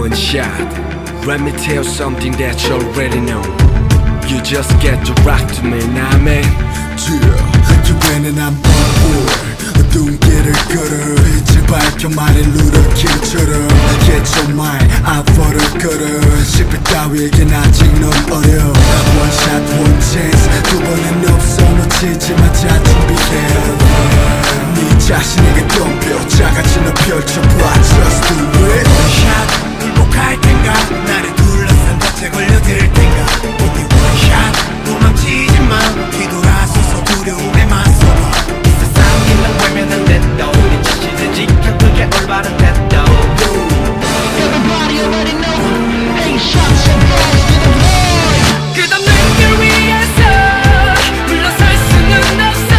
one shot. Let me tell you something that you already know. You just get to rock to me, nah man. Yeah, 기회는 안 보고 눈길을 걸어 빛을 밝혀 마린 루더킹처럼 Get your mind out for the gutter. 실패 따위에겐 아직 넌 어려. One shot one chance 두 번은 없어 놓치지 마자 준비해. 네 자신에게 덤벼 작아진 너 펼쳐봐. Just do it. One shot 굴복할 텐가 나를 둘러싼 덫에 걸려들 텐가. 어디 one shot 도망치지 마 뒤돌아서서 두려움에 맞서봐. 이 세상이 난 외면한 대도 우린 지치듯이 그게 올바른 대도. Everybody already know. 8 shots and balls to the void. 끝없는 길 위에서 물러설 수는 없어.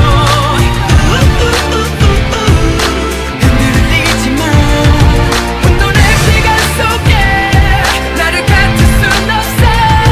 흔들리지 마. 혼돈의 시간 속에 나를 갖출 순 없어.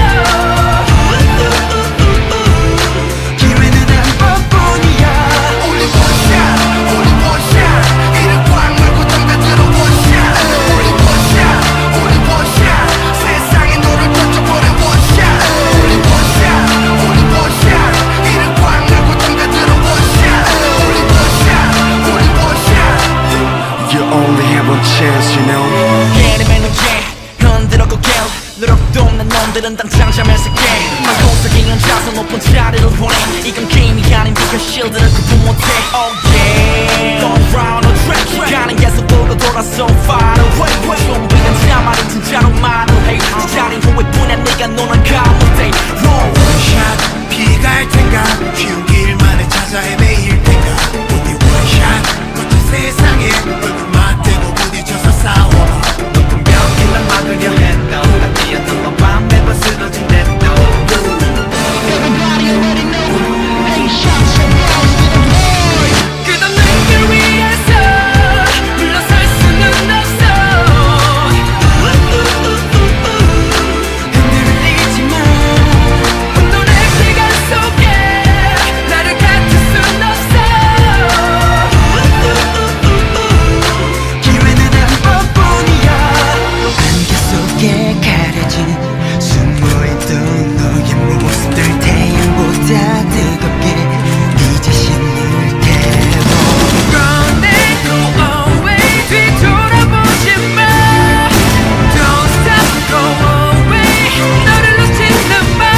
기회는 한 번뿐이야. Only one shot, only one shot. 이를 꽉 물고 덤벼들어 one shot. Only one shot, only one shot. 세상에 너를 던져버려 one shot. Only one shot, only one shot. 이를 꽉 물고 덤벼들어 one shot. Only one shot, only one shot. You only have one chance, you know. 게임의 눈에 흔들어고 길 노력도 없는 놈들은 당장 잠에서 깨. 난 고속이는 자서 높은 자리를 보내. 이건 게임이 아닌 네가 실드를 구분 못해. Oh yeah, go round the track. 가는 계속 돌고 돌아 so far away. 좀비는 자만이 진짜로 말을 해. 지자린 후회뿐이야 네가 노는 가문대. One shot 피갈 텐가 쉬운 길만을 찾아 헤매일 텐가. Only one shot 거친 세상에 얼굴 맞대고 부딪혀서 싸워봐. 높은 벽이 날 막으려 해도 난 뛰어들어 밤 매번 쓰러진 대도. Everybody already know. 8 shots and balls to the void. 끝없는 길 위에서 물러설 수는 없어. 흔들리지 마. 혼돈의 시간 속에 나를 갖출 순 없어. 기회는 한 번뿐이야. 안개 속에 가려진 숨어있던 너의 모습들 태양보다 뜨겁게 네 자신을 태워. Run and go away. 뒤돌아보지 마. Don't stop, go away. 너를 놓치는 마.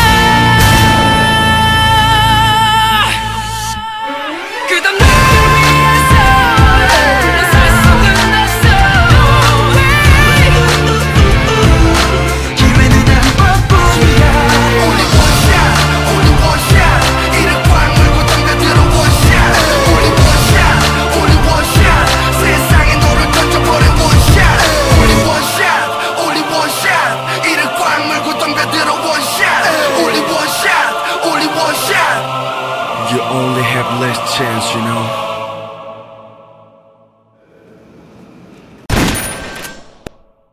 끝없는 길 위에서 물러설 수는 없어. 기회는 한 번뿐이야. Only one shot, only one shot. 이를 꽉 물고 덤벼들어 one shot. Only one shot, only one shot. 세상에 너를 던져버려 one shot. Only one shot, only one shot. 이를 꽉 물고 덤벼들어 one shot. Only one shot, only one shot. You only have last chance, you know.